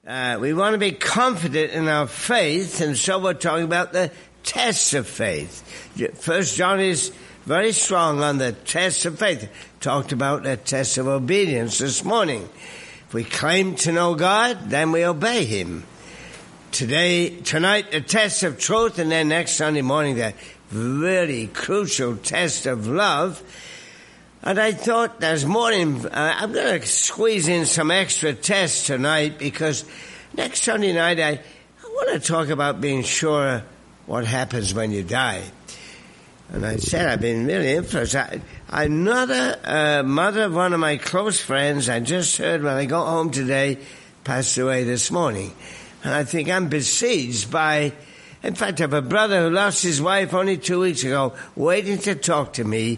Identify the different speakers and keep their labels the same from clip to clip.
Speaker 1: We want to be confident in our faith, and so we're talking about the tests of faith. First John is very strong on the tests of faith. Talked about the test of obedience this morning. If we claim to know God, then we obey Him. Tonight, the test of truth, and then next Sunday morning, the really crucial test of love. And I thought there's more I'm going to squeeze in some extra tests tonight, because next Sunday night I want to talk about being sure what happens when you die. And I said I've been really influenced. Another mother of one of my close friends, I just heard when I got home today, passed away this morning. And I think I'm besieged by, in fact, I have a brother who lost his wife only 2 weeks ago, waiting to talk to me.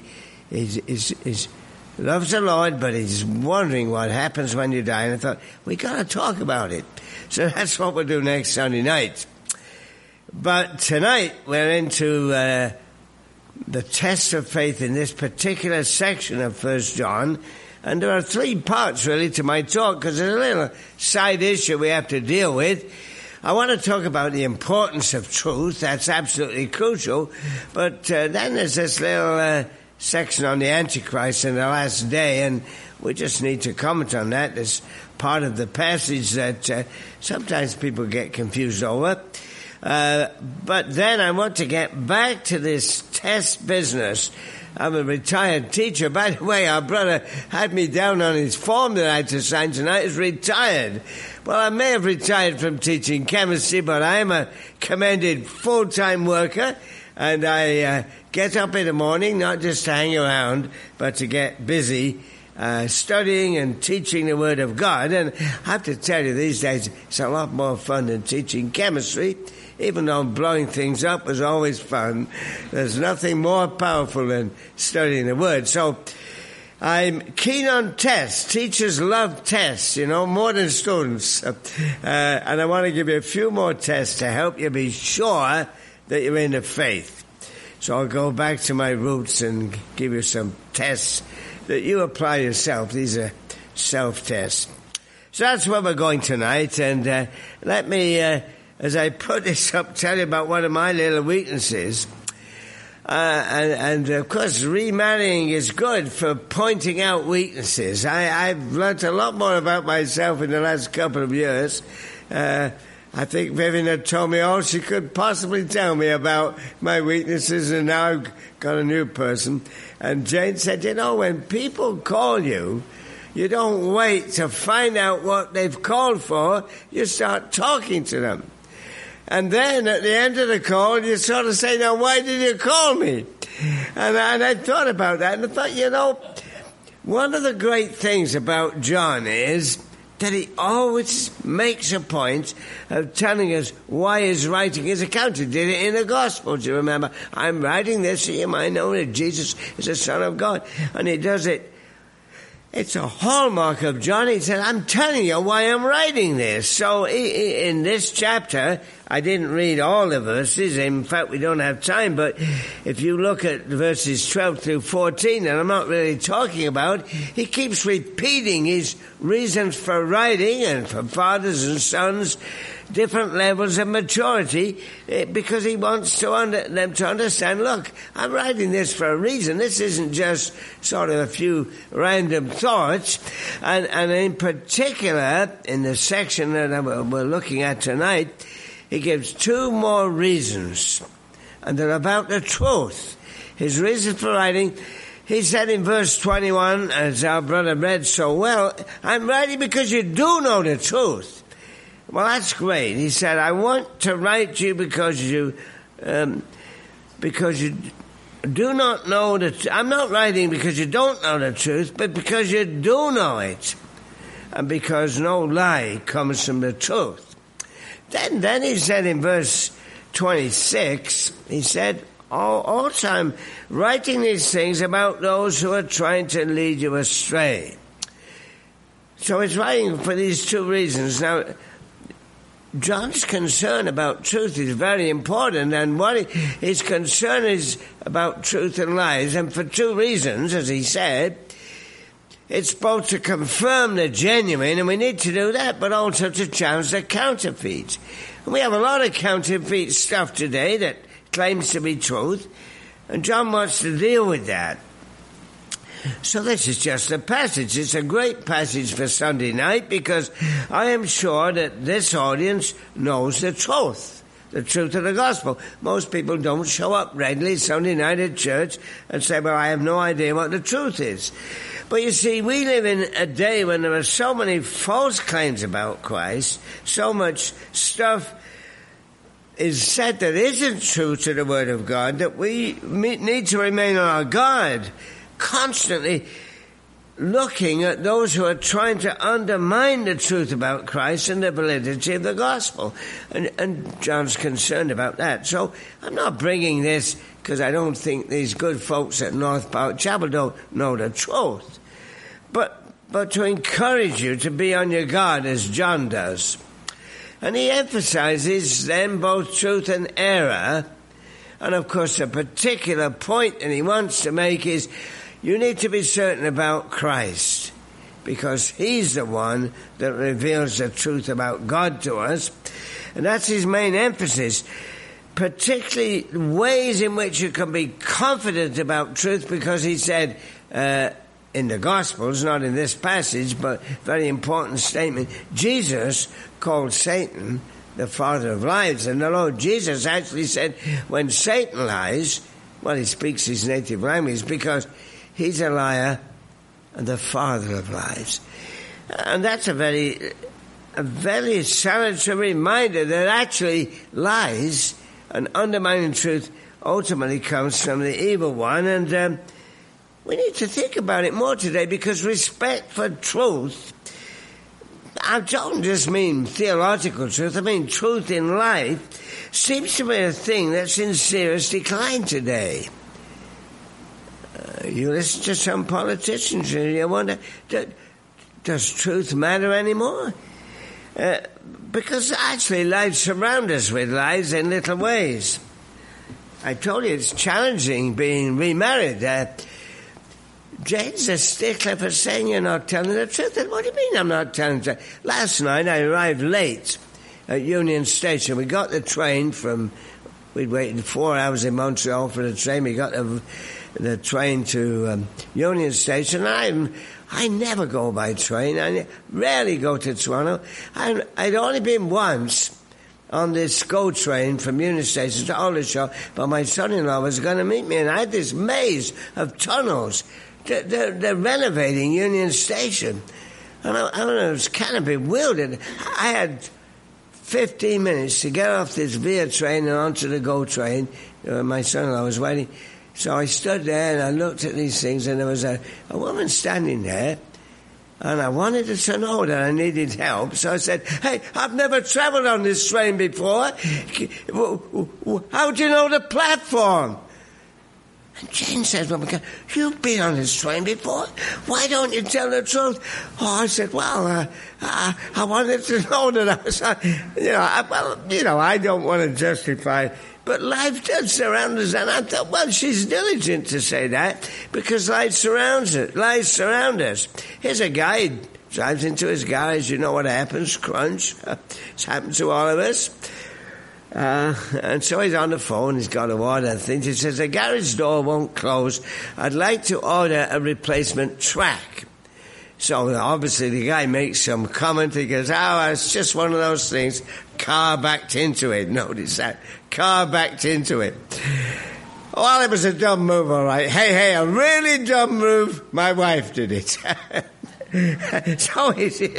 Speaker 1: He loves the Lord, but he's wondering what happens when you die. And I thought, we got to talk about it. So that's what we'll do next Sunday night. But tonight, we're into the test of faith in this particular section of First John. And there are 3 parts, really, to my talk, because there's a little side issue we have to deal with. I want to talk about the importance of truth. That's absolutely crucial. But then there's this little section on the Antichrist in the last day, and we just need to comment on that. It's part of the passage that sometimes people get confused over. But then I want to get back to this test business. I'm a retired teacher. By the way, our brother had me down on his form that I had to sign tonight as retired. Well, I may have retired from teaching chemistry, but I am a commended full-time worker, and I get up in the morning, not just to hang around, but to get busy studying and teaching the Word of God. And I have to tell you, these days, it's a lot more fun than teaching chemistry. Even though blowing things up was always fun, there's nothing more powerful than studying the Word. So I'm keen on tests. Teachers love tests, more than students. And I want to give you a few more tests to help you be sure that you're in the faith. So I'll go back to my roots and give you some tests that you apply yourself. These are self-tests. So that's where we're going tonight. And let me, as I put this up, tell you about one of my little weaknesses. And of course, remarrying is good for pointing out weaknesses. I've learnt a lot more about myself in the last couple of years. I think Vivian had told me all she could possibly tell me about my weaknesses, and now I've got a new person. And Jane said, when people call you, you don't wait to find out what they've called for. You start talking to them. And then at the end of the call, you sort of say, now, why did you call me? And I thought about that, and I thought, one of the great things about John is that he always makes a point of telling us why he's writing his account. He did it in the Gospels, you remember. I'm writing this so you might know that Jesus is the Son of God. And he does it. It's a hallmark of John. He said, I'm telling you why I'm writing this. So in this chapter, I didn't read all the verses. In fact, we don't have time. But if you look at verses 12 through 14, and I'm not really talking about, he keeps repeating his reasons for writing, and for fathers and sons, different levels of maturity, because he wants them to understand, look, I'm writing this for a reason. This isn't just sort of a few random thoughts. And in particular, in the section that we're looking at tonight, he gives 2 more reasons, and they're about the truth. His reason for writing, he said in verse 21, as our brother read so well, I'm writing because you do know the truth. Well, that's great. He said, I want to write to you because you do not know I'm not writing because you don't know the truth, but because you do know it, and because no lie comes from the truth. Then he said in verse 26, he said, also I'm writing these things about those who are trying to lead you astray. So he's writing for these 2 reasons. Now, John's concern about truth is very important, and his concern is about truth and lies, and for 2 reasons, as he said. it's both to confirm the genuine, and we need to do that, but also to challenge the counterfeit. And we have a lot of counterfeit stuff today that claims to be truth, and John wants to deal with that. So this is just a passage. It's a great passage for Sunday night because I am sure that this audience knows the truth of the gospel. Most people don't show up regularly Sunday night at church and say, well, I have no idea what the truth is. But you see, we live in a day when there are so many false claims about Christ, so much stuff is said that isn't true to the Word of God, that we need to remain on our guard, constantly looking at those who are trying to undermine the truth about Christ and the validity of the gospel. And John's concerned about that. So I'm not bringing this because I don't think these good folks at North Park Chapel don't know the truth, but to encourage you to be on your guard as John does. And he emphasizes then both truth and error. And of course the particular point that he wants to make is you need to be certain about Christ, because he's the one that reveals the truth about God to us. And that's his main emphasis, particularly ways in which you can be confident about truth, because he said in the Gospels, not in this passage, but very important statement, Jesus called Satan the father of lies. And the Lord Jesus actually said when Satan lies, well, he speaks his native language because he's a liar and the father of lies. And that's a very salutary reminder that actually lies and undermining truth ultimately comes from the evil one. And we need to think about it more today, because respect for truth, I don't just mean theological truth, I mean truth in life, seems to be a thing that's in serious decline today. You listen to some politicians and you wonder, does truth matter anymore? Because actually life surrounds us with lies in little ways. I told you it's challenging being remarried. Jane's a stickler for saying you're not telling the truth. And what do you mean I'm not telling the truth? Last night I arrived late at Union Station. We got the train we'd waited 4 hours in Montreal for the train. We got the train to Union Station. I never go by train. I rarely go to Toronto. I'd only been once on this GO train from Union Station to Aldershot, but my son-in-law was going to meet me, and I had this maze of tunnels. They're renovating Union Station. And I was kind of bewildered. I had 15 minutes to get off this Via train and onto the GO train. My son-in-law was waiting. So I stood there and I looked at these things, and there was a woman standing there, and I wanted her to know that I needed help. So I said, hey, I've never traveled on this train before. How do you know the platform? And Jane said, well, you've been on this train before. Why don't you tell the truth? Oh, I said, well, I wanted to know that I was, I don't want to justify, but life does surround us. And I thought, well, she's diligent to say that, because life surrounds us. Life surrounds us. Here's a guy, he drives into his garage, you know what happens, crunch. It's happened to all of us. And so he's on the phone, he's got to order things. He says, the garage door won't close. I'd like to order a replacement track. So obviously the guy makes some comment. He goes, it's just one of those things. Car backed into it. Notice that. Car backed into it. Well, it was a dumb move, all right. Hey, a really dumb move. My wife did it. So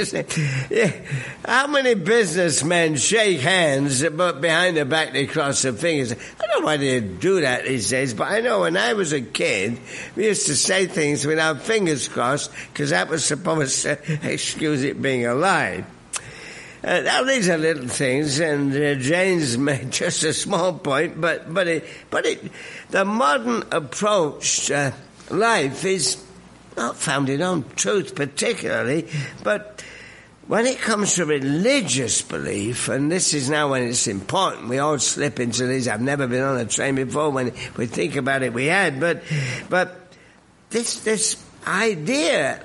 Speaker 1: how many businessmen shake hands, but behind their back they cross their fingers? I don't know why they do that these days, but I know when I was a kid, we used to say things with our fingers crossed, because that was supposed to excuse it being a lie. Now these are little things, and James made just a small point, but the modern approach to life is not founded on truth particularly, but when it comes to religious belief, and this is now when it's important, we all slip into these. I've never been on a train before. When we think about it, we had, but this idea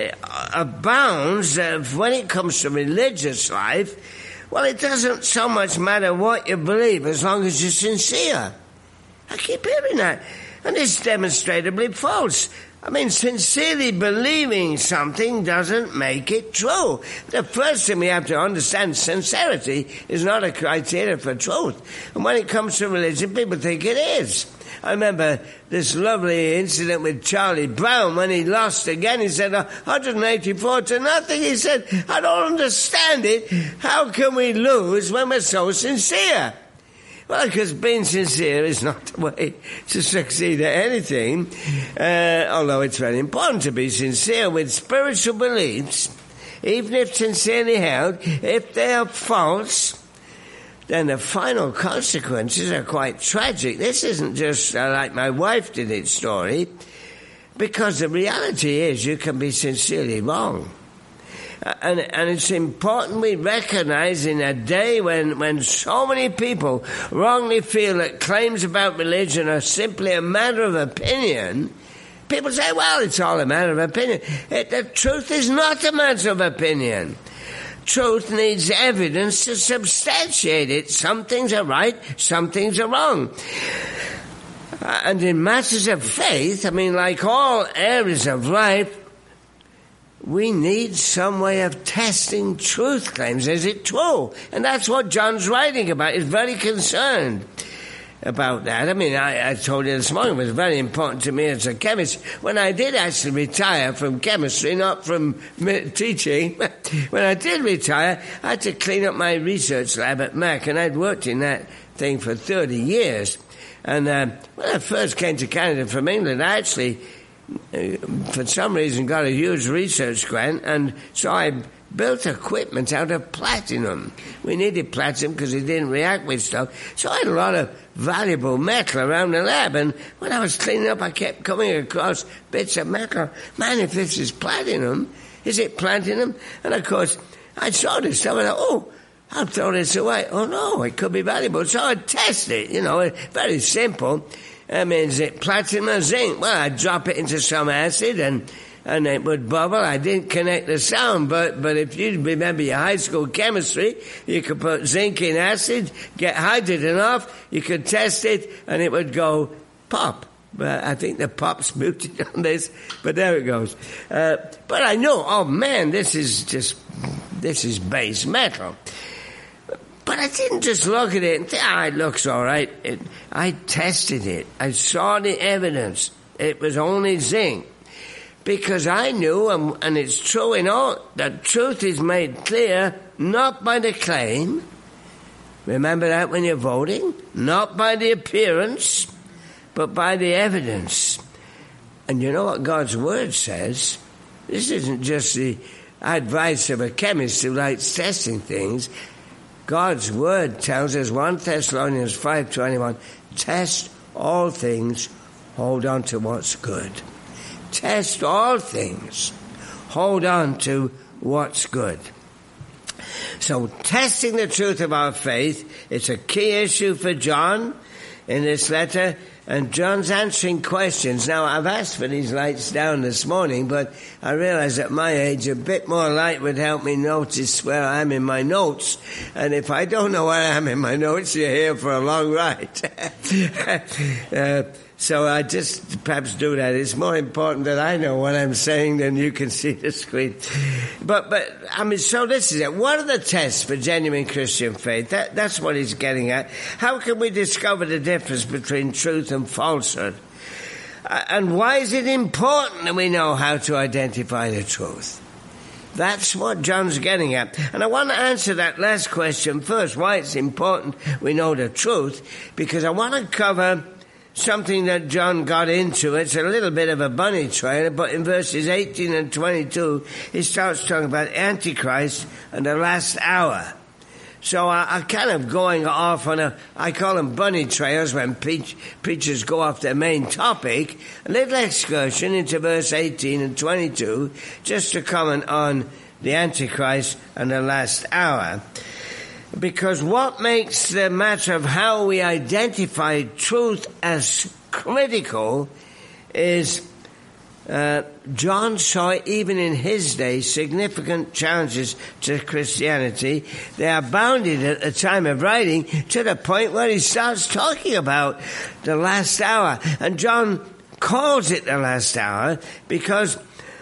Speaker 1: abounds when it comes to religious life. Well, it doesn't so much matter what you believe as long as you're sincere. I keep hearing that. And it's demonstrably false. I mean, sincerely believing something doesn't make it true. The first thing we have to understand, sincerity is not a criteria for truth. And when it comes to religion, people think it is. I remember this lovely incident with Charlie Brown when he lost again. He said 184-0. He said, I don't understand it. How can we lose when we're so sincere? Well, because being sincere is not the way to succeed at anything, although it's very important to be sincere with spiritual beliefs, even if sincerely held. If they are false, then the final consequences are quite tragic. This isn't just like my wife did it story, because the reality is you can be sincerely wrong. And it's important we recognize in a day when so many people wrongly feel that claims about religion are simply a matter of opinion. People say, well, it's all a matter of opinion. The truth is not a matter of opinion. Truth needs evidence to substantiate it. Some things are right, some things are wrong. And in matters of faith, I mean, like all areas of life, we need some way of testing truth claims. Is it true? And that's what John's writing about. He's very concerned about that. I mean, I told you this morning, it was very important to me as a chemist. When I did actually retire from chemistry, not from teaching, when I did retire, I had to clean up my research lab at Mac, and I'd worked in that thing for 30 years. And when I first came to Canada from England, I actually for some reason got a huge research grant, and so I built equipment out of platinum. We needed platinum because it didn't react with stuff, so I had a lot of valuable metal around the lab, and when I was cleaning up I kept coming across bits of metal. Man, if this is platinum, is it platinum? And of course I saw this stuff and I thought, oh, I'll throw this away. Oh no, it could be valuable. So I'd test it, very simple. I mean, is it platinum or zinc? Well, I'd drop it into some acid and it would bubble. I didn't connect the sound, but if you remember your high school chemistry, you could put zinc in acid, get hydrogen off, you could test it, and it would go pop. But I think the pop's muted on this, but there it goes. But I know, oh man, this is base metal. But I didn't just look at it and think, it looks all right. I tested it. I saw the evidence. It was only zinc. Because I knew, and it's true in all, that truth is made clear not by the claim. Remember that when you're voting? Not by the appearance, but by the evidence. And you know what God's Word says? This isn't just the advice of a chemist who likes testing things. God's Word tells us, 1 Thessalonians 5:21, test all things, hold on to what's good. Test all things, hold on to what's good. So testing the truth of our faith, it's a key issue for John in this letter, and John's answering questions. Now, I've asked for these lights down this morning, but I realize at my age a bit more light would help me notice where I am in my notes. And if I don't know where I am in my notes, you're here for a long ride. So I just perhaps do that. It's more important that I know what I'm saying than you can see the screen. But I mean, so this is it. What are the tests for genuine Christian faith? That's what he's getting at. How can we discover the difference between truth and falsehood? And why is it important that we know how to identify the truth? That's what John's getting at. And I want to answer that last question first, why it's important we know the truth, because I want to cover something that John got into. It's a little bit of a bunny trail, but in verses 18 and 22, he starts talking about Antichrist and the last hour. So I'm kind of going off on I call them bunny trails when preachers go off their main topic, a little excursion into verse 18 and 22, just to comment on the Antichrist and the last hour. Because what makes the matter of how we identify truth as critical is John saw, even in his day, significant challenges to Christianity. They abounded at the time of writing, to the point where he starts talking about the last hour. And John calls it the last hour because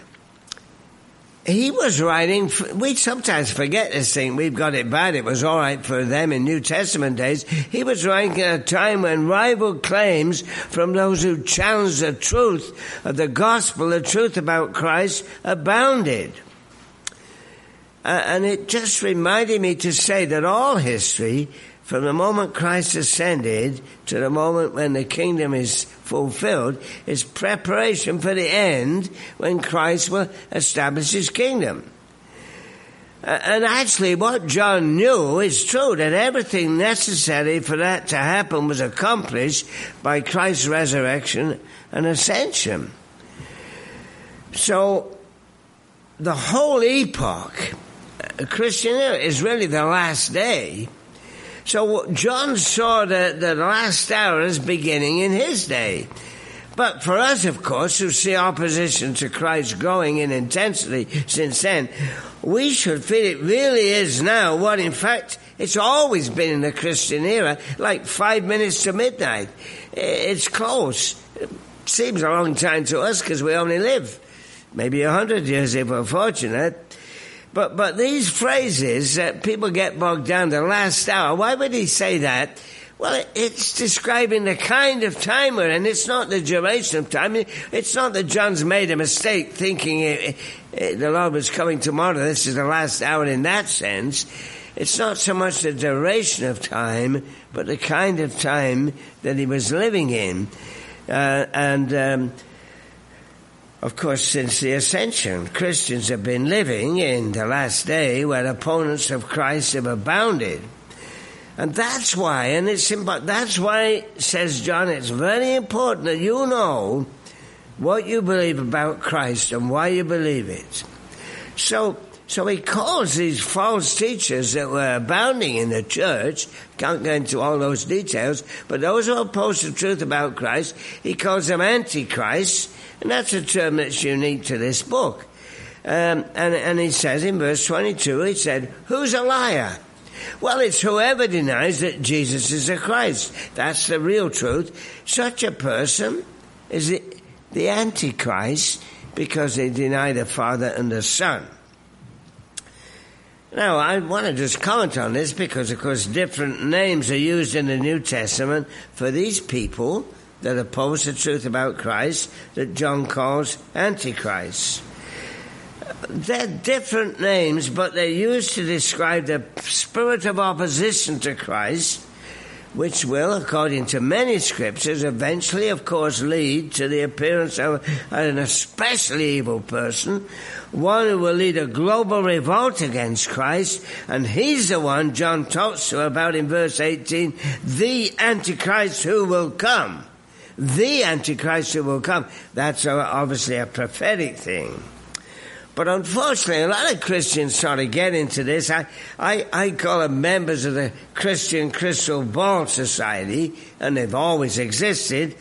Speaker 1: he was writing, we sometimes forget this thing, we've got it bad, it was all right for them in New Testament days. He was writing at a time when rival claims from those who challenged the truth of the gospel, the truth about Christ, abounded. And it just reminded me to say that all history, from the moment Christ ascended to the moment when the kingdom is fulfilled, is preparation for the end when Christ will establish his kingdom. And actually what John knew is true, that everything necessary for that to happen was accomplished by Christ's resurrection and ascension. So the whole epoch, Christian era, is really the last day. So John saw the last hour as beginning in his day. But for us, of course, who see opposition to Christ growing in intensity since then, we should feel it really is now what, in fact, it's always been in the Christian era, like 5 minutes to midnight. It's close. It seems a long time to us because we only live maybe 100 years if we're fortunate. But these phrases that people get bogged down, the last hour, why would he say that? Well, it's describing the kind of time we're in. It's not the duration of time. It's not that John's made a mistake thinking the Lord was coming tomorrow. This is the last hour in that sense. It's not so much the duration of time, but the kind of time that he was living in. Of course, since the ascension, Christians have been living in the last day where opponents of Christ have abounded. And that's why, that's why, says John, it's very important that you know what you believe about Christ and why you believe it. So he calls these false teachers that were abounding in the church, can't go into all those details, but those who oppose the truth about Christ, he calls them antichrists. And that's a term that's unique to this book. And he says in verse 22, he said, who's a liar? Well, it's whoever denies that Jesus is the Christ. That's the real truth. Such a person is the Antichrist because they deny the Father and the Son. Now, I want to just comment on this because, of course, different names are used in the New Testament for these people that oppose the truth about Christ, that John calls antichrists. They're different names, but they're used to describe the spirit of opposition to Christ, which will, according to many scriptures, eventually, of course, lead to the appearance of an especially evil person, one who will lead a global revolt against Christ, and he's the one John talks to about in verse 18, the Antichrist who will come. The Antichrist who will come. That's obviously a prophetic thing. But unfortunately, a lot of Christians sort of get into this. I call them members of the Christian Crystal Ball Society, and they've always existed,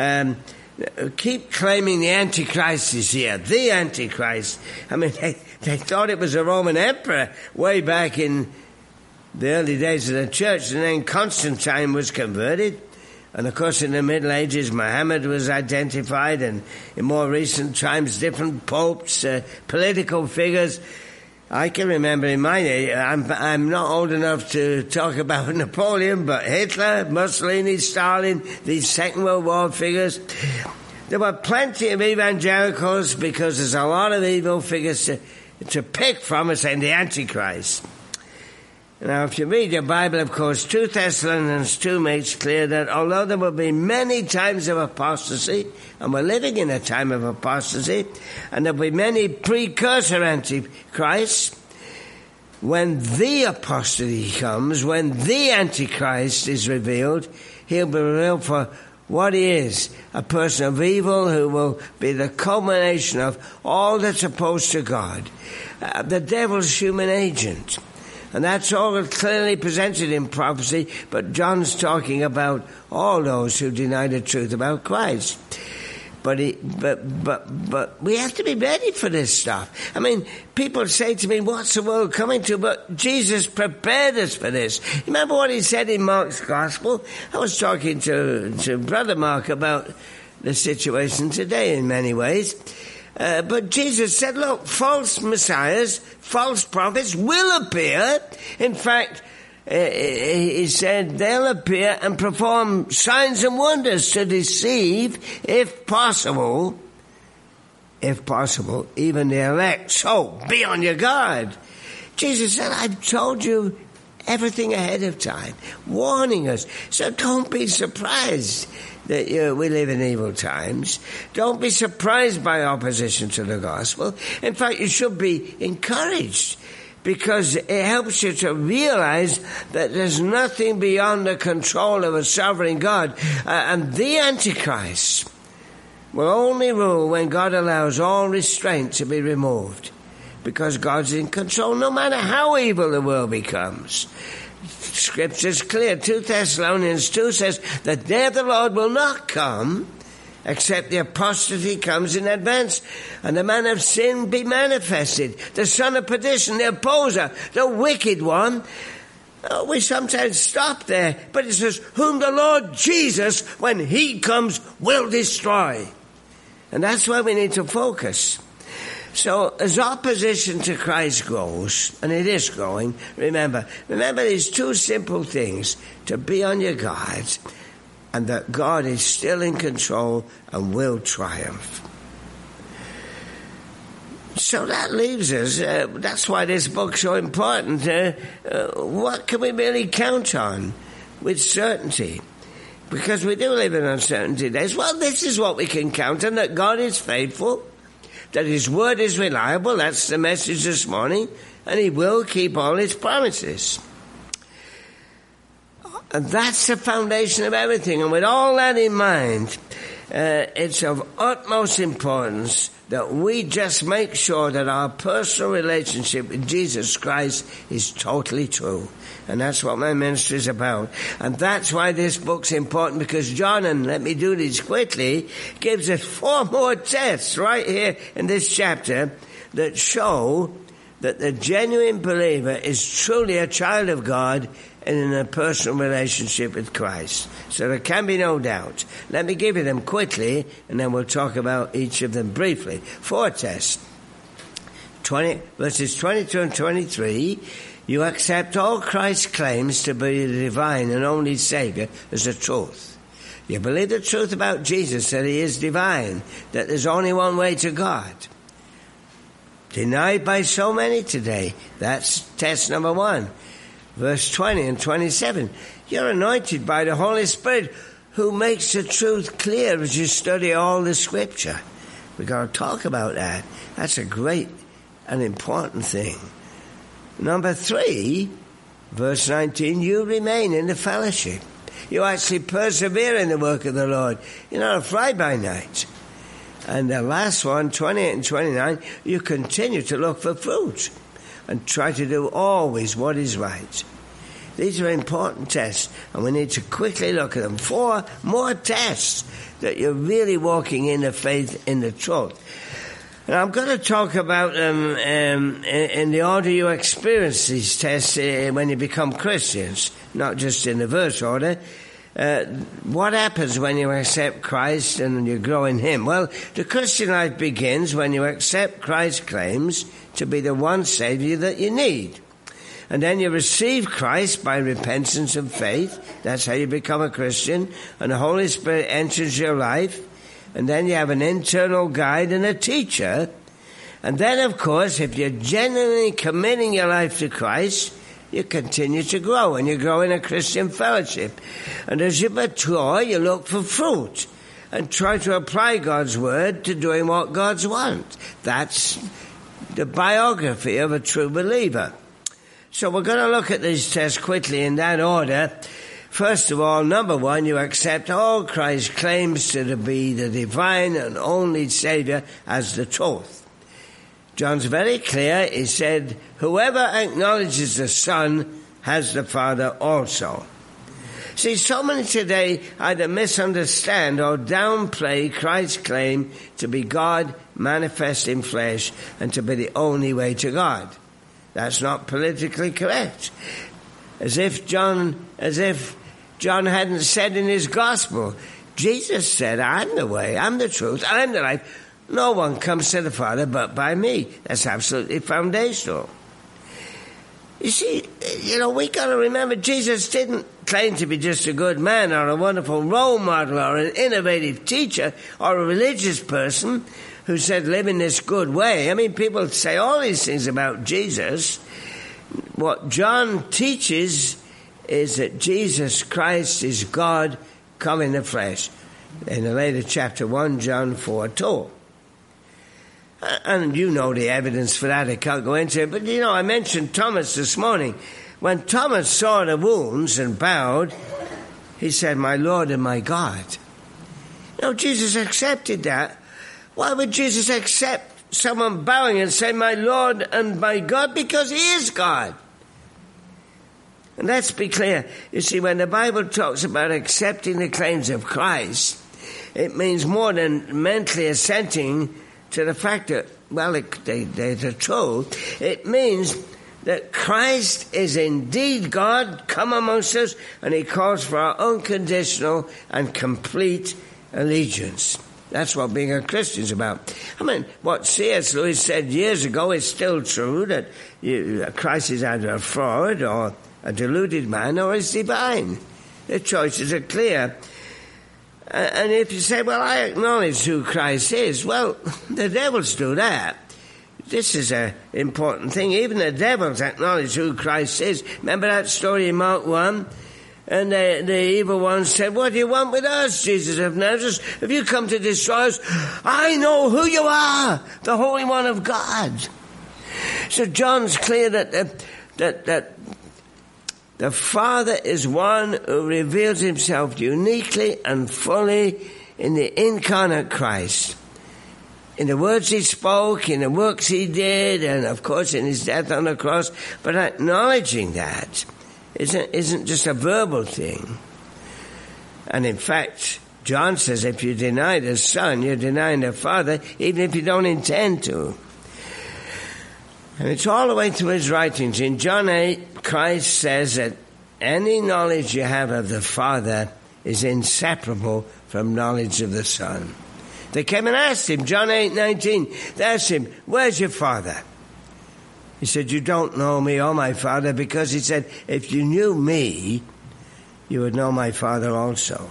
Speaker 1: keep claiming the Antichrist is here. The Antichrist. I mean, they thought it was a Roman emperor way back in the early days of the church, and then Constantine was converted. And of course in the Middle Ages Muhammad was identified, and in more recent times different popes, political figures. I can remember in my day, I'm not old enough to talk about Napoleon, but Hitler, Mussolini, Stalin, these Second World War figures. There were plenty of evangelicals because there's a lot of evil figures to pick from as saying the Antichrist. Now, if you read your Bible, of course, 2 Thessalonians 2 makes clear that although there will be many times of apostasy, and we're living in a time of apostasy, and there will be many precursor antichrists, when the apostasy comes, when the Antichrist is revealed, he'll be revealed for what he is, a person of evil who will be the culmination of all that's opposed to God, the devil's human agent. And that's all clearly presented in prophecy, but John's talking about all those who deny the truth about Christ. But we have to be ready for this stuff. I mean, people say to me, what's the world coming to? But Jesus prepared us for this. Remember what he said in Mark's Gospel? I was talking to Brother Mark about the situation today in many ways. But Jesus said, look, false messiahs, false prophets will appear. In fact, he said they'll appear and perform signs and wonders to deceive, if possible, even the elect. So be on your guard. Jesus said, I've told you everything ahead of time, warning us. So don't be surprised that we live in evil times. Don't be surprised by opposition to the gospel. In fact, you should be encouraged, because it helps you to realize that there's nothing beyond the control of a sovereign God. And the Antichrist will only rule when God allows all restraint to be removed, because God's in control no matter how evil the world becomes. Scripture's clear. 2 Thessalonians 2 says, the day of the Lord will not come except the apostasy comes in advance, and the man of sin be manifested, the son of perdition, the opposer, the wicked one. We sometimes stop there, but it says, whom the Lord Jesus, when he comes, will destroy. And that's where we need to focus. So as opposition to Christ grows, and it is growing, remember these two simple things: to be on your guard, and that God is still in control and will triumph. So that leaves us, that's why this book's so important. What can we really count on with certainty? Because we do live in uncertainty days. Well, this is what we can count on: that God is faithful, that his word is reliable. That's the message this morning. And he will keep all his promises. And that's the foundation of everything. And with all that in mind, it's of utmost importance that we just make sure that our personal relationship with Jesus Christ is totally true. And that's what my ministry is about. And that's why this book's important, because John, and let me do this quickly, gives us 4 more tests right here in this chapter that show that the genuine believer is truly a child of God and in a personal relationship with Christ. So there can be no doubt. Let me give you them quickly, and then we'll talk about each of them briefly. 4 tests. Verses 22 and 23, you accept all Christ's claims to be the divine and only Savior as the truth. You believe the truth about Jesus, that he is divine, that there's only one way to God. Denied by so many today. That's test number 1. Verse 20 and 27. You're anointed by the Holy Spirit, who makes the truth clear as you study all the Scripture. We've got to talk about that. That's a great and important thing. Number 3, verse 19, you remain in the fellowship. You actually persevere in the work of the Lord. You're not a fly-by-night. And the last one, 28 and 29, you continue to look for fruit and try to do always what is right. These are important tests, and we need to quickly look at them. 4 more tests that you're really walking in the faith, in the truth. And I'm going to talk about them in the order you experience these tests when you become Christians, not just in the verse order. What happens when you accept Christ and you grow in him? Well, the Christian life begins when you accept Christ's claims to be the one Savior that you need. And then you receive Christ by repentance and faith. That's how you become a Christian. And the Holy Spirit enters your life. And then you have an internal guide and a teacher. And then, of course, if you're genuinely committing your life to Christ, you continue to grow, and you grow in a Christian fellowship. And as you mature, you look for fruit and try to apply God's word to doing what God wants. That's the biography of a true believer. So we're going to look at these tests quickly in that order. First of all, number 1, you accept all Christ's claims to be the divine and only Savior as the truth. John's very clear. He said, whoever acknowledges the Son has the Father also. See, so many today either misunderstand or downplay Christ's claim to be God manifest in flesh and to be the only way to God. That's not politically correct. As if John hadn't said in his gospel, Jesus said, I'm the way, I'm the truth, I'm the life. No one comes to the Father but by me. That's absolutely foundational. You see, we got to remember Jesus didn't claim to be just a good man or a wonderful role model or an innovative teacher or a religious person who said live in this good way. I mean, people say all these things about Jesus. What John teaches is that Jesus Christ is God come in the flesh. In the later chapter 1, John 4:2. And you know the evidence for that. I can't go into it. But, I mentioned Thomas this morning. When Thomas saw the wounds and bowed, he said, my Lord and my God. Jesus accepted that. Why would Jesus accept someone bowing and say, my Lord and my God? Because he is God. And let's be clear. You see, when the Bible talks about accepting the claims of Christ, it means more than mentally assenting to the fact that, they're true. It means that Christ is indeed God, come amongst us, and he calls for our unconditional and complete allegiance. That's what being a Christian is about. I mean, what C.S. Lewis said years ago is still true, that Christ is either a fraud or a deluded man or is divine. The choices are clear. And if you say, well, I acknowledge who Christ is, well, the devils do that. This is an important thing. Even the devils acknowledge who Christ is. Remember that story in Mark 1? And the evil one said, what do you want with us, Jesus of Nazareth? Have you come to destroy us? I know who you are, the Holy One of God. So John's clear that the Father is one who reveals himself uniquely and fully in the incarnate Christ. In the words he spoke, in the works he did, and of course in his death on the cross. But acknowledging that isn't just a verbal thing. And in fact, John says if you deny the Son, you're denying the Father, even if you don't intend to. And it's all the way through his writings. In John 8, Christ says that any knowledge you have of the Father is inseparable from knowledge of the Son. They came and asked him, John 8:19, they asked him, where's your Father? He said, you don't know me or my Father, because he said, if you knew me, you would know my Father also.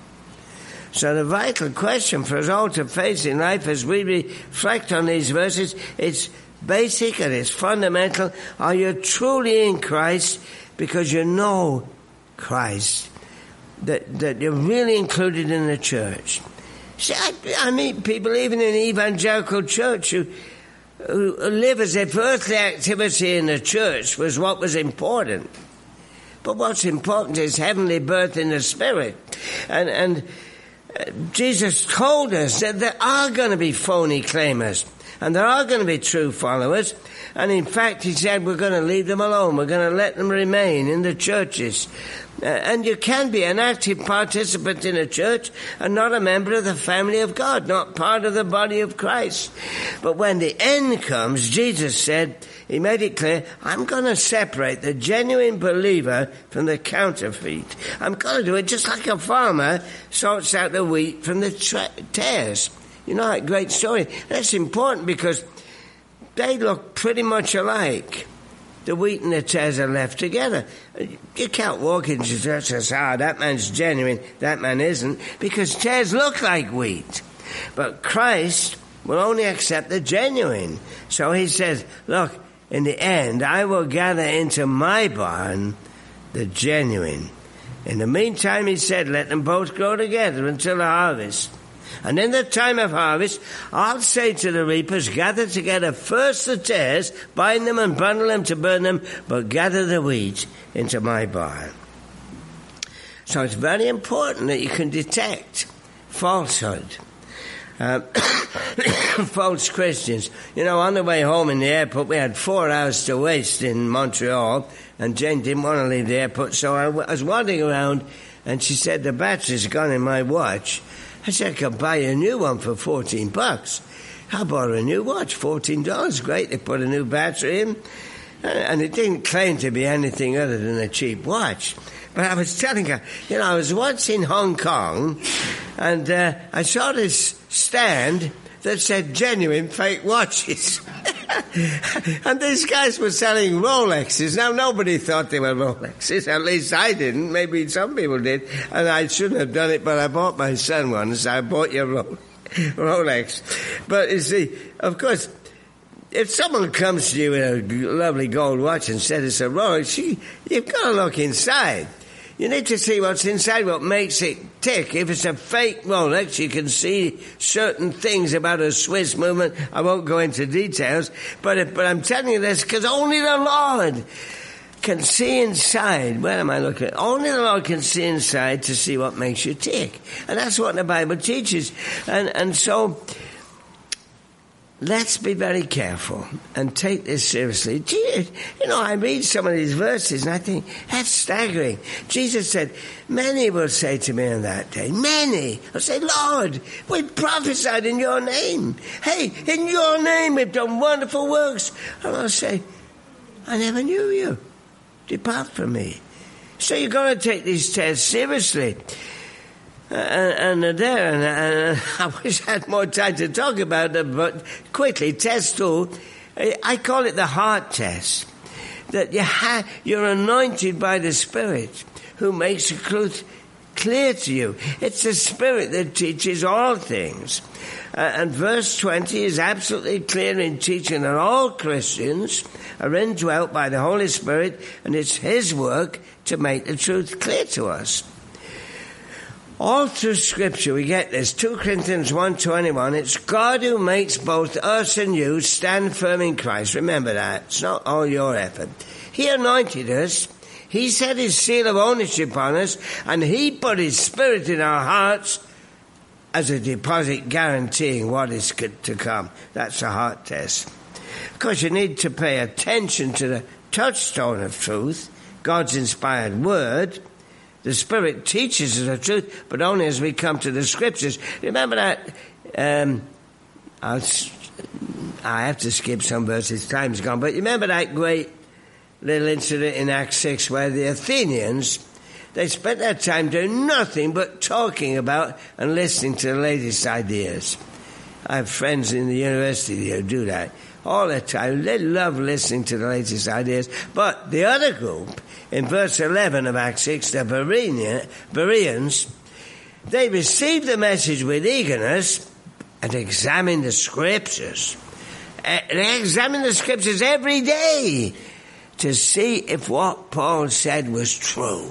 Speaker 1: So the vital question for us all to face in life as we reflect on these verses, it's basic and it's fundamental. Are you truly in Christ because you know Christ, that you're really included in the church? See, I meet people even in the evangelical church who live as if earthly activity in the church was what was important. But what's important is heavenly birth in the Spirit. And Jesus told us that there are going to be phony claimers. And there are going to be true followers. And in fact, he said, we're going to leave them alone. We're going to let them remain in the churches. And you can be an active participant in a church and not a member of the family of God, not part of the body of Christ. But when the end comes, Jesus said, he made it clear, I'm going to separate the genuine believer from the counterfeit. I'm going to do it just like a farmer sorts out the wheat from the tares. You know that great story? That's important because they look pretty much alike. The wheat and the tares are left together. You can't walk into church and say, that man's genuine, that man isn't, because tares look like wheat. But Christ will only accept the genuine. So he says, look, in the end, I will gather into my barn the genuine. In the meantime, he said, let them both grow together until the harvest. And in the time of harvest, I'll say to the reapers, gather together first the tares, bind them and bundle them to burn them, but gather the wheat into my barn. So it's very important that you can detect falsehood. False Christians. On the way home in the airport, we had 4 hours to waste in Montreal, and Jane didn't want to leave the airport, so I was wandering around, and she said, the battery's gone in my watch. I said, I could buy you a new one for $14. I bought a new watch, $14. Great, they put a new battery in. And it didn't claim to be anything other than a cheap watch. But I was telling her, I was once in Hong Kong, and I saw this stand that said genuine fake watches. And these guys were selling Rolexes. Now, nobody thought they were Rolexes. At least I didn't. Maybe some people did. And I shouldn't have done it, but I bought my son one, so I bought you a Rolex. But you see, of course, if someone comes to you with a lovely gold watch and says it's a Rolex, you've got to look inside. You need to see what's inside, what makes it tick. If it's a fake Rolex, you can see certain things about a Swiss movement. I won't go into details, but I'm telling you this because only the Lord can see inside. Where am I looking at? Only the Lord can see inside to see what makes you tick. And that's what the Bible teaches. And so let's be very careful and take this seriously. I read some of these verses and I think, that's staggering. Jesus said, many will say to me on that day, many will say, Lord, we prophesied in your name. Hey, in your name we've done wonderful works. And I'll say, I never knew you. Depart from me. So you've got to take these tests seriously. And I wish I had more time to talk about them, but quickly, test 2, I call it the heart test. That you're anointed by the Spirit who makes the truth clear to you. It's the Spirit that teaches all things. And verse 20 is absolutely clear in teaching that all Christians are indwelt by the Holy Spirit, and it's His work to make the truth clear to us. All through Scripture we get this. 2 Corinthians 1:21, it's God who makes both us and you stand firm in Christ. Remember that. It's not all your effort. He anointed us. He set His seal of ownership on us, and He put His Spirit in our hearts as a deposit guaranteeing what is to come. That's a heart test. Of course, you need to pay attention to the touchstone of truth, God's inspired word. The Spirit teaches us the truth, but only as we come to the Scriptures. Remember that, I have to skip some verses, time's gone, but remember that great little incident in Acts 6 where the Athenians, they spent their time doing nothing but talking about and listening to the latest ideas. I have friends in the university who do that all the time. They love listening to the latest ideas. But the other group, in verse 11 of Acts 6, the Bereans, they received the message with eagerness and examined the Scriptures. They examined the Scriptures every day to see if what Paul said was true.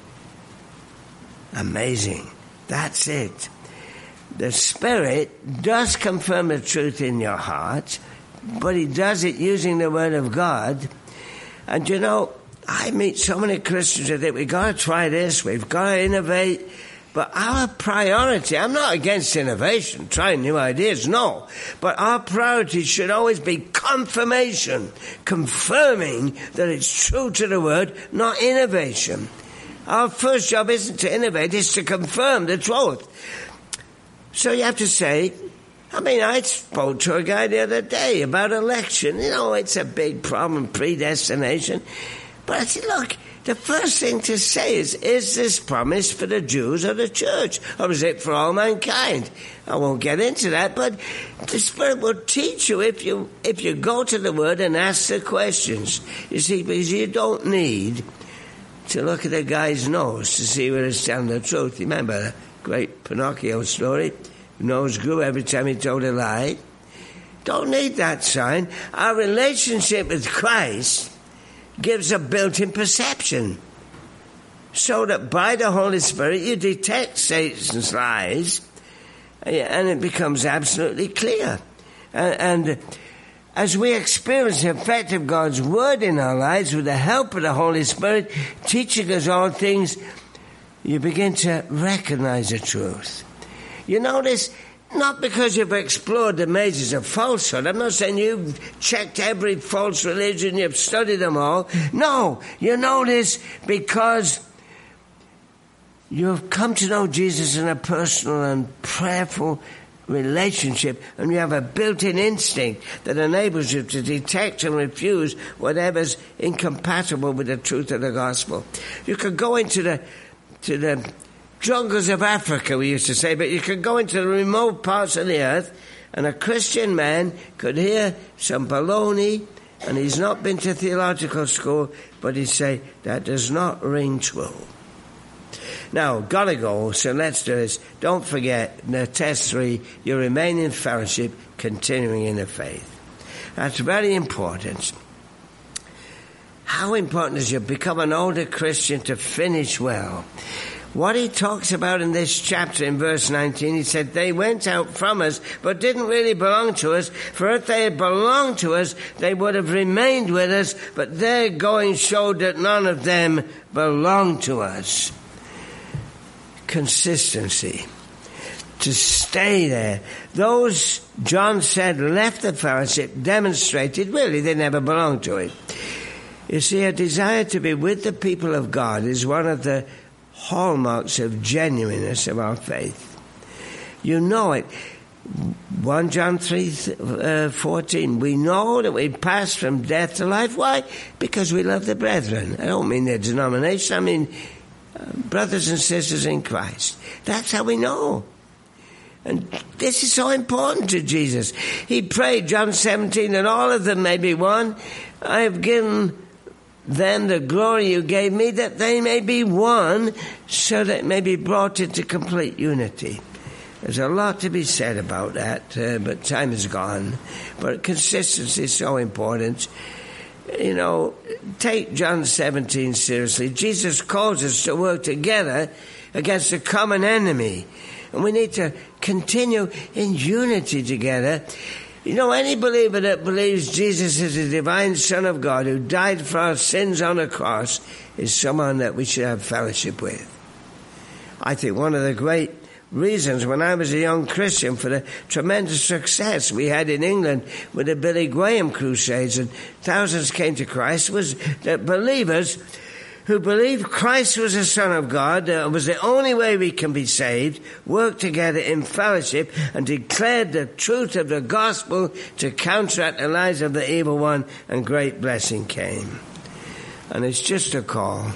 Speaker 1: Amazing. That's it. The Spirit does confirm the truth in your heart, but He does it using the Word of God. And I meet so many Christians that think we've got to try this, we've got to innovate. But our priority, I'm not against innovation, trying new ideas, no. But our priority should always be confirmation, confirming that it's true to the Word, not innovation. Our first job isn't to innovate, it's to confirm the truth. So you have to say, I spoke to a guy the other day about election. It's a big problem, predestination. But I said, look, the first thing to say is this promise for the Jews or the church? Or is it for all mankind? I won't get into that, but the Spirit will teach you if you go to the Word and ask the questions. You see, because you don't need to look at a guy's nose to see whether it's telling the truth. Remember the great Pinocchio story? Nose grew every time he told a lie. Don't need that sign. Our relationship with Christ gives a built-in perception so that by the Holy Spirit you detect Satan's lies and it becomes absolutely clear. And as we experience the effect of God's Word in our lives with the help of the Holy Spirit teaching us all things, you begin to recognize the truth. You notice Not because you've explored the mazes of falsehood. I'm not saying you've checked every false religion, you've studied them all. No, you know this because you've come to know Jesus in a personal and prayerful relationship, and you have a built-in instinct that enables you to detect and refuse whatever's incompatible with the truth of the gospel. You could go into the jungles of Africa, we used to say, but you could go into the remote parts of the earth, and a Christian man could hear some baloney, and he's not been to theological school, but he'd say, that does not ring true. Now, gotta go, so let's do this. Don't forget, the test 3, you remain in fellowship, continuing in the faith. That's very important. How important is you become an older Christian to finish well? What he talks about in this chapter in verse 19, he said, they went out from us, but didn't really belong to us. For if they had belonged to us, they would have remained with us, but their going showed that none of them belonged to us. Consistency. To stay there. Those, John said, left the fellowship, demonstrated really they never belonged to it. You see, a desire to be with the people of God is one of the hallmarks of genuineness of our faith. You know it. 1 John 3:14. We know that we pass from death to life. Why? Because we love the brethren. I don't mean their denomination. I mean brothers and sisters in Christ. That's how we know. And this is so important to Jesus. He prayed, John 17, that all of them may be one. I have given them the glory you gave me, that they may be one, so that it may be brought into complete unity. There's a lot to be said about that, but time is gone. But consistency is so important. You know, take John 17 seriously. Jesus calls us to work together against a common enemy. And we need to continue in unity together. You know, any believer that believes Jesus is the divine Son of God who died for our sins on the cross is someone that we should have fellowship with. I think one of the great reasons when I was a young Christian for the tremendous success we had in England with the Billy Graham crusades and thousands came to Christ was that believers who believed Christ was the Son of God, was the only way we can be saved, worked together in fellowship and declared the truth of the gospel to counteract the lies of the evil one, and great blessing came. And it's just a call.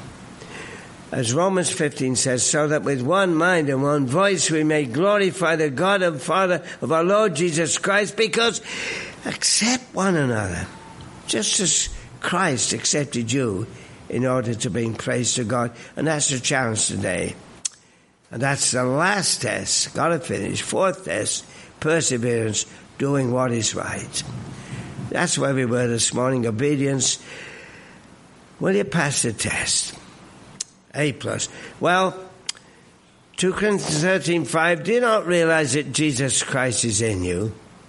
Speaker 1: As Romans 15 says, so that with one mind and one voice we may glorify the God and Father of our Lord Jesus Christ, because accept one another, just as Christ accepted you in order to bring praise to God. And that's the challenge today. And that's the last test. Got to finish. 4th test, perseverance, doing what is right. That's where we were this morning, obedience. Will you pass the test? A+. Well, 2 Corinthians 13:5, do you not realize that Jesus Christ is in you,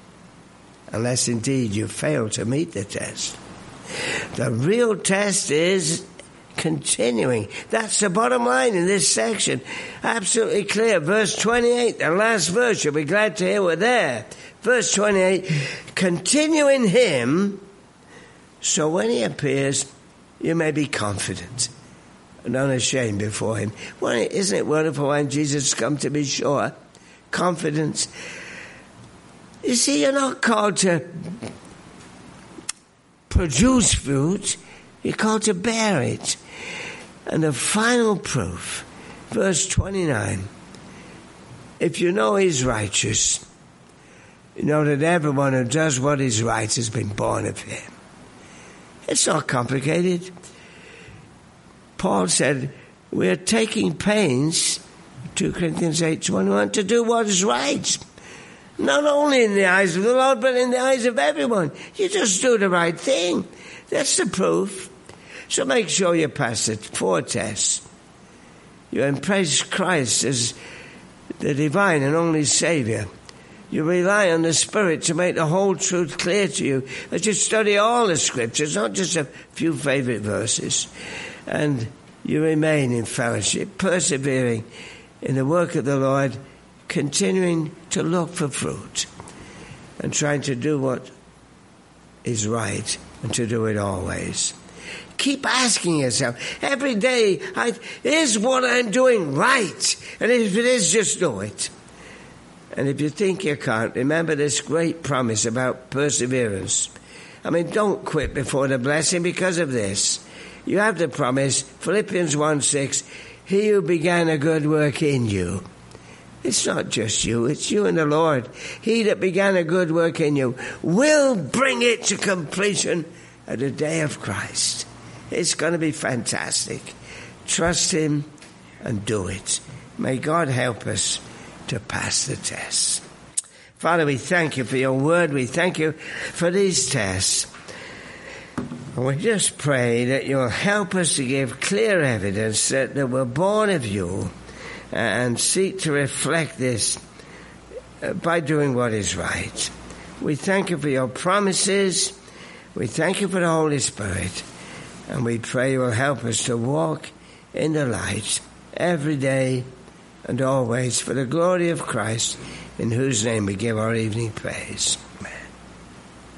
Speaker 1: unless indeed you fail to meet the test? The real test is continuing. That's the bottom line in this section. Absolutely clear. Verse 28, the last verse, you'll be glad to hear we're there. Verse 28, continue in him, so when he appears, you may be confident and unashamed before him. Well, isn't it wonderful when Jesus come to be sure? Confidence. You see, you're not called to produce fruit, you're called to bear it. And the final proof, verse 29, if you know he's righteous, you know that everyone who does what is right has been born of him. It's not complicated. Paul said, we're taking pains, 2 Corinthians 8:21, to do what is right. Not only in the eyes of the Lord, but in the eyes of everyone. You just do the right thing. That's the proof. So make sure you pass it. 4 tests. You embrace Christ as the divine and only Savior. You rely on the Spirit to make the whole truth clear to you as you study all the Scriptures, not just a few favorite verses. And you remain in fellowship, persevering in the work of the Lord, continuing to look for fruit and trying to do what is right and to do it always. Keep asking yourself every day, is what I'm doing right? And if it is, just do it. And if you think you can't, remember this great promise about perseverance. I mean, don't quit before the blessing because of this. You have the promise, Philippians 1:6, he who began a good work in you. It's not just you, it's you and the Lord. He that began a good work in you will bring it to completion at the day of Christ. It's going to be fantastic. Trust him and do it. May God help us to pass the test. Father, we thank you for your word. We thank you for these tests. And we just pray that you'll help us to give clear evidence that we're born of you and seek to reflect this by doing what is right. We thank you for your promises. We thank you for the Holy Spirit. And we pray you will help us to walk in the light every day and always for the glory of Christ, in whose name we give our evening praise.